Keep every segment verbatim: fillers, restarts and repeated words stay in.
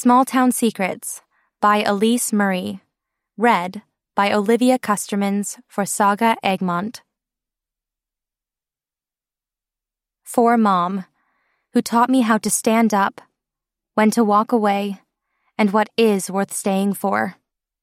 Small Town Secrets by Elise Murray. Read by Olivia Custermans for Saga Egmont. For Mom, who taught me how to stand up, when to walk away, and what is worth staying for.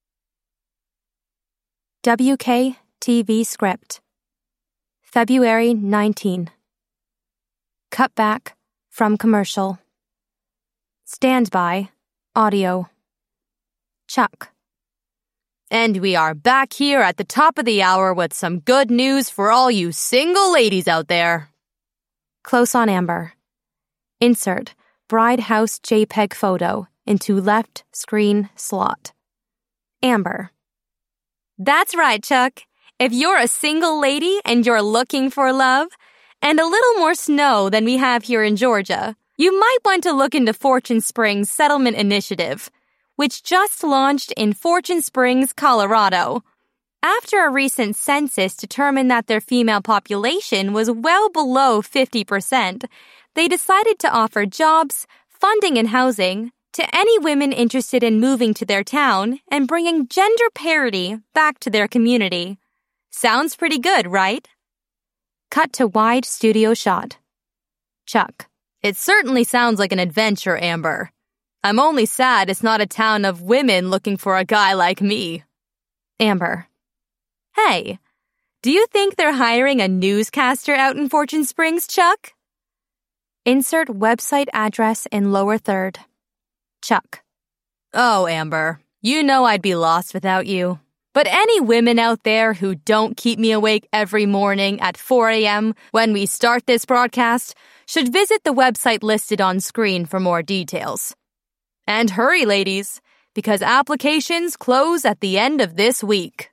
W K T V Script, February nineteenth. Cut back from commercial. Standby, audio. Chuck. And we are back here at the top of the hour with some good news for all you single ladies out there. Close on Amber. Insert Bride House JPEG photo into left screen slot. Amber. That's right, Chuck. If you're a single lady and you're looking for love, and a little more snow than we have here in Georgia, you might want to look into Fortune Springs Settlement Initiative, which just launched in Fortune Springs, Colorado. After a recent census determined that their female population was well below fifty percent, they decided to offer jobs, funding, and housing to any women interested in moving to their town and bringing gender parity back to their community. Sounds pretty good, right? Cut to wide studio shot. Chuck. It certainly sounds like an adventure, Amber. I'm only sad it's not a town of women looking for a guy like me. Amber. Hey, do you think they're hiring a newscaster out in Fortune Springs, Chuck? Insert website address in lower third. Chuck. Oh, Amber, you know I'd be lost without you. But any women out there who don't keep me awake every morning at four a.m. when we start this broadcast should visit the website listed on screen for more details. And hurry, ladies, because applications close at the end of this week.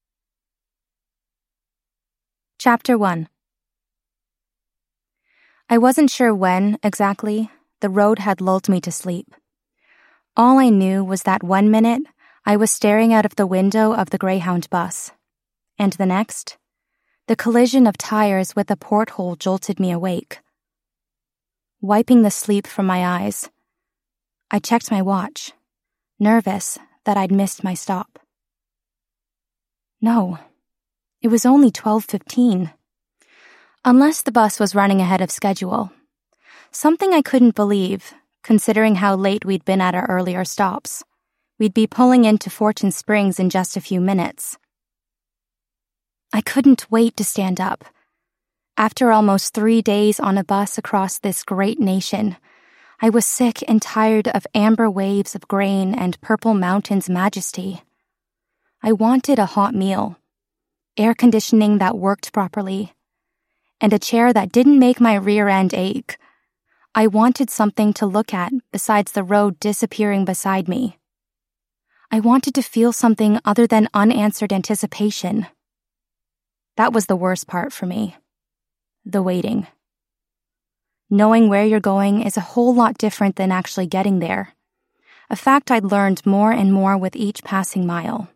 Chapter one. I wasn't sure when, exactly, the road had lulled me to sleep. All I knew was that one minute, I was staring out of the window of the Greyhound bus, and the next, the collision of tires with a porthole jolted me awake. Wiping the sleep from my eyes, I checked my watch, nervous that I'd missed my stop. No, it was only twelve fifteen. Unless the bus was running ahead of schedule. Something I couldn't believe, considering how late we'd been at our earlier stops. We'd be pulling into Fortune Springs in just a few minutes. I couldn't wait to stand up. After almost three days on a bus across this great nation, I was sick and tired of amber waves of grain and purple mountains' majesty. I wanted a hot meal, air conditioning that worked properly, and a chair that didn't make my rear end ache. I wanted something to look at besides the road disappearing beside me. I wanted to feel something other than unanswered anticipation. That was the worst part for me. The waiting. Knowing where you're going is a whole lot different than actually getting there. A fact I'd learned more and more with each passing mile.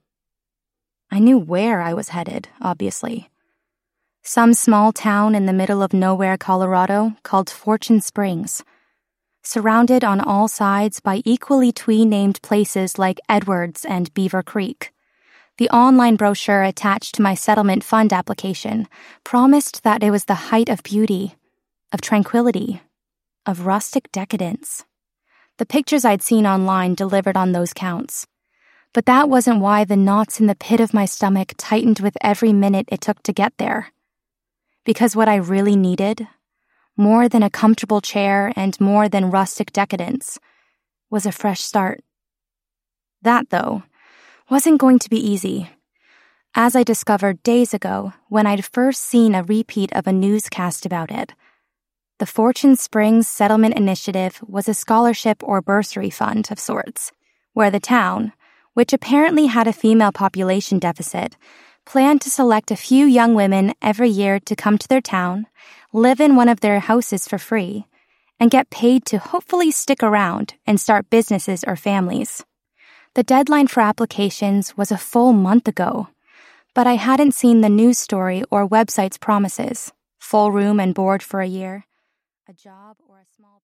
I knew where I was headed, obviously. Some small town in the middle of nowhere, Colorado, called Fortune Springs. Surrounded on all sides by equally twee-named places like Edwards and Beaver Creek. The online brochure attached to my settlement fund application promised that it was the height of beauty, of tranquility, of rustic decadence. The pictures I'd seen online delivered on those counts. But that wasn't why the knots in the pit of my stomach tightened with every minute it took to get there. Because what I really needed, more than a comfortable chair and more than rustic decadence, was a fresh start. That, though, wasn't going to be easy, as I discovered days ago when I'd first seen a repeat of a newscast about it. The Fortune Springs Settlement Initiative was a scholarship or bursary fund of sorts, where the town, which apparently had a female population deficit, planned to select a few young women every year to come to their town, live in one of their houses for free, and get paid to hopefully stick around and start businesses or families. The deadline for applications was a full month ago, but I hadn't seen the news story or website's promises, full room and board for a year, a job or a small